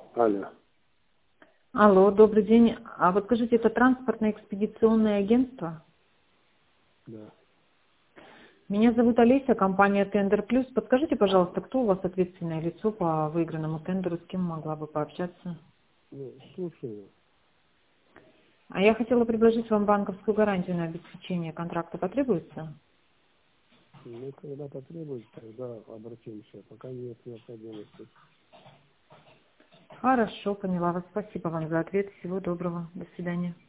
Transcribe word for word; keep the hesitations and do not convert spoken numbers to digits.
Алло. Алло, добрый день. А вот скажите, это транспортное экспедиционное агентство? Да. Меня зовут Олеся, компания Тендер Плюс. Подскажите, пожалуйста, кто у вас ответственное лицо по выигранному тендеру, с кем могла бы пообщаться? Ну, слушаю. А я хотела предложить вам банковскую гарантию на обеспечение контракта. Потребуется? Ну, когда потребуется, тогда обратимся. Пока нет необходимости. Хорошо, поняла вас. Спасибо вам за ответ. Всего доброго. До свидания.